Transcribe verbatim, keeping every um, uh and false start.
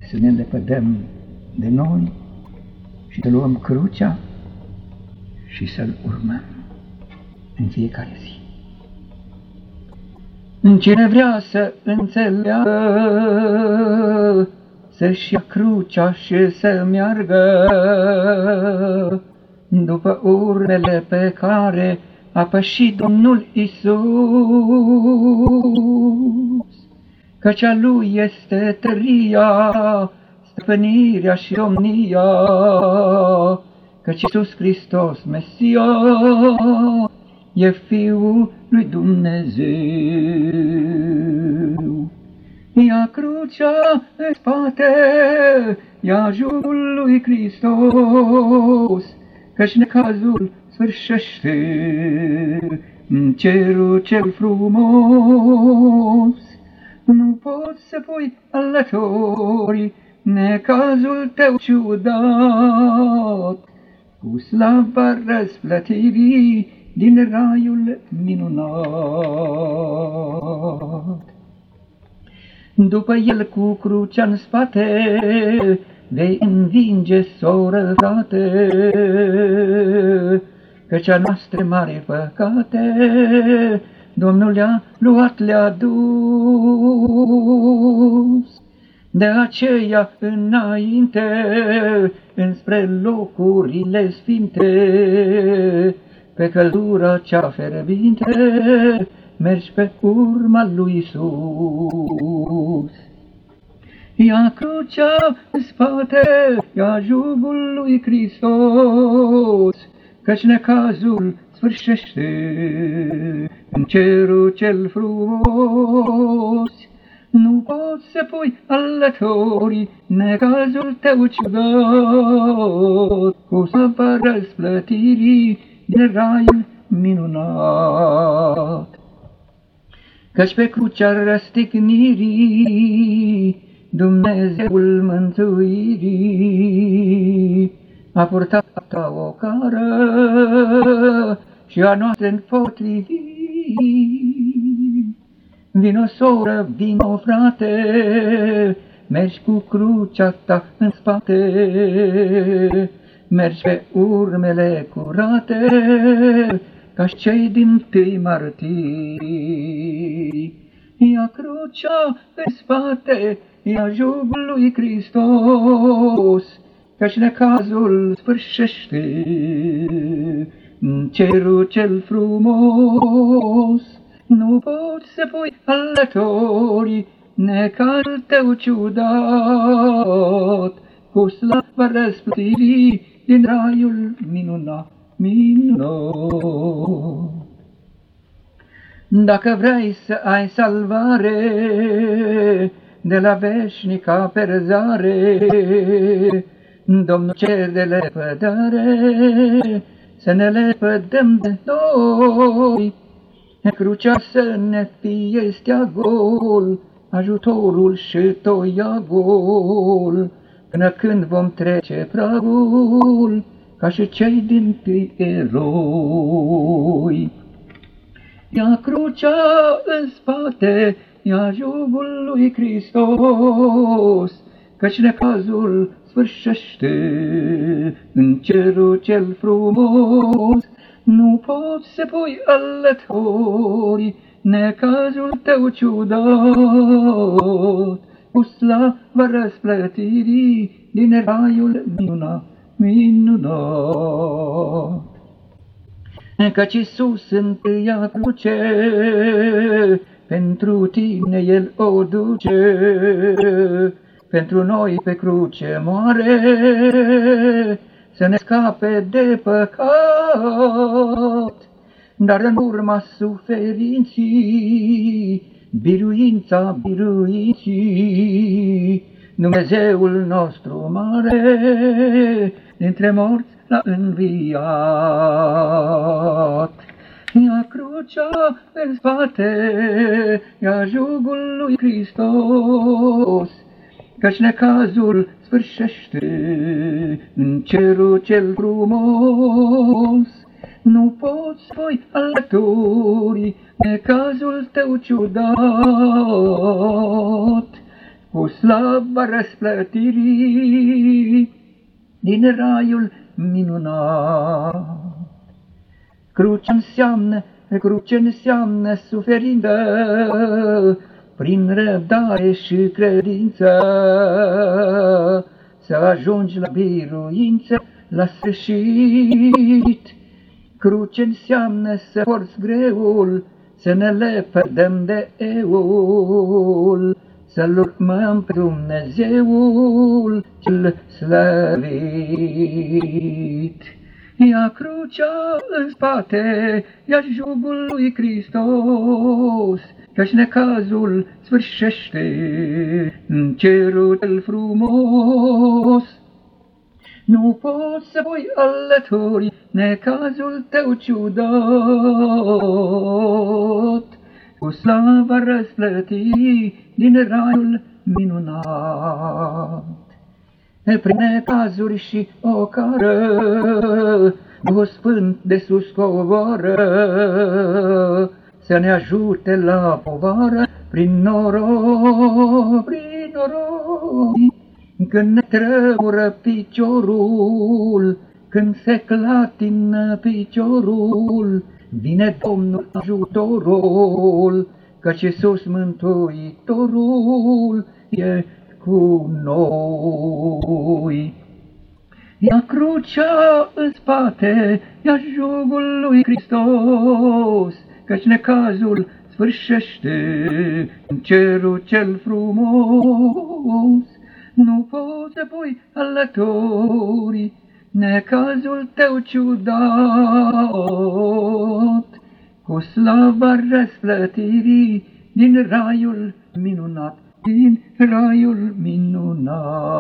să ne lepădăm de noi și să luăm crucea și să-L urmăm în fiecare zi. Cine vrea să înțeleagă, să-și ia crucea și să meargă după urmele pe care a pășit Domnul Iisus, căci a Lui este tăria, stăpânirea și domnia, căci Iisus Hristos, Mesia, e Fiul lui Dumnezeu. Ia crucea în spate, ia jugul lui Hristos, căci necazul sfârșește în cerul cel frumos. Nu poți să pui alături necazul tău ciudat, cu slava răsplătirii din raiul minunat. După el cu crucea în spate, vei învinge, soră, frate, căci a noastre mari păcate Domnul le-a luat, le-a dus. De aceea înainte, înspre locurile sfinte, pe căldura cea fierbinte, mergi pe urma lui Iisus. Ia crucea în spate, ia jugul lui Hristos, căci necazul sfârșește în cerul cel frumos. Nu poți să pui alături necazul tău ciudat, cu slava răsplătirii din raiul minunat. Căci pe crucea răstignirii Dumnezeul mântuirii a purtat o cară și a noastră împotriviri. Vino, soră, vino, frate, mergi cu crucea ta în spate, mergi pe urmele curate, ca și cei dintâi martiri. Ia crucea în spate, ia jugul lui Hristos, căci necazul sfârșește în cerul cel frumos. Nu poți să pui alături necazul tău ciudat, cu slava răsplătirii din raiul minunat, minunat. Dacă vrei să ai salvare de la veșnica perzare, Domnul cer de lepădare, să ne lepădăm de noi. Crucea să ne fie stea gol, ajutorul și toia gol, până când vom trece pragul, ca și cei dintâi eroi. Ia crucea în spate, ia jugul lui Hristos, căci necazul sfârșește în cerul cel frumos. Nu poți să pui alături necazul tău ciudat, cu slava răsplătirii din raiul minunat, minunat. Căci Iisus întâia cruce, pentru tine El o duce, pentru noi pe cruce moare, să ne scape de păcat. Dar în urma suferinții, biruința biruinții, Dumnezeul nostru mare, dintre morți l-a înviat. Ia crucea în spate, ia jugul lui Hristos, căci necazul sfârșește în cerul cel frumos. Nu poți pui alături necazul tău ciudat, cu slava răsplătirii din raiul minunat. Crucea înseamnă, cruce înseamnă suferință, prin răbdare și credință, să ajungi la biruință la sfârșit. Cruce înseamnă să porți greul, să ne lepădăm de eul, să-L urmăm pe Dumnezeul cel slăvit. Ia crucea în spate, ia jugul lui Hristos, căci necazul sfârșește în cerul cel frumos. Nu poți să voi alături necazul tău ciudat, cu slava răsplătirii din raiul minunat. Prin necazuri și ocară, Duhul Sfânt de sus coboară, să ne ajute la povară prin noroi, prin noroi. Când ne tremură piciorul, când se clatină piciorul, vine Domnul ajutorul, căci Iisus Mântuitorul e cu noi. Ia crucea în spate, ia jugul lui Hristos, căci necazul sfârșește în cerul cel frumos. Nu poți să pui alături necazul tău ciudat, cu slava răsplătirii din raiul minunat, din raiul minunat.